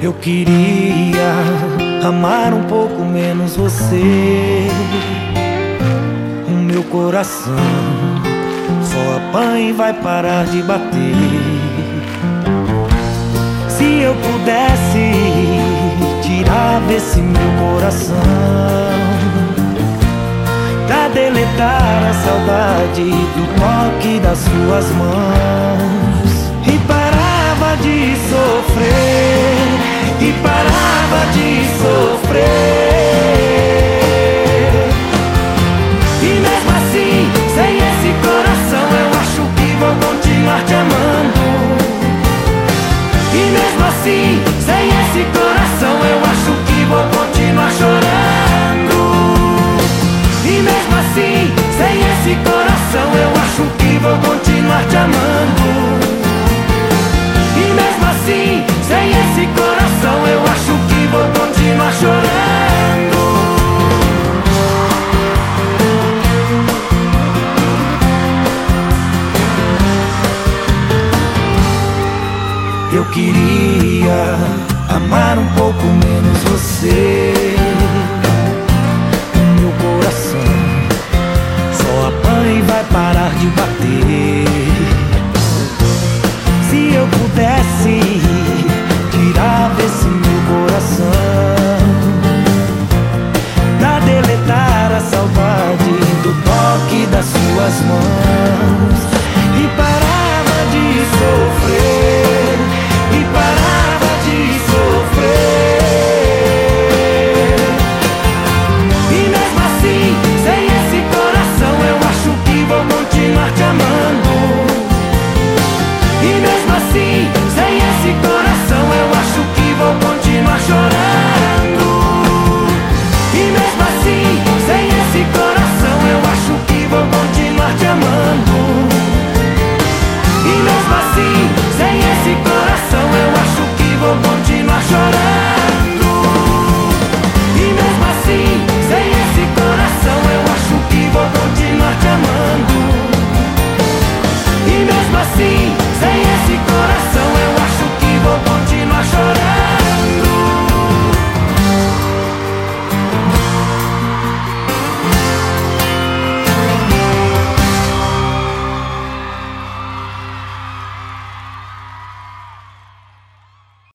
Eu queria amar um pouco menos você. O meu coração só apanha e vai parar de bater. Se eu pudesse, tirava esse meu coração pra deletar a saudade do toque das suas mãos. E parava de sofrer, e parava de sofrer. E mesmo assim, sem esse coração, eu acho que vou continuar te amando. E mesmo assim, sem esse coração, eu acho que vou continuar chorando. E mesmo assim, sem esse coração, eu acho que vou continuar te amando. E mesmo assim, sem esse coração, eu acho que vou continuar chorando.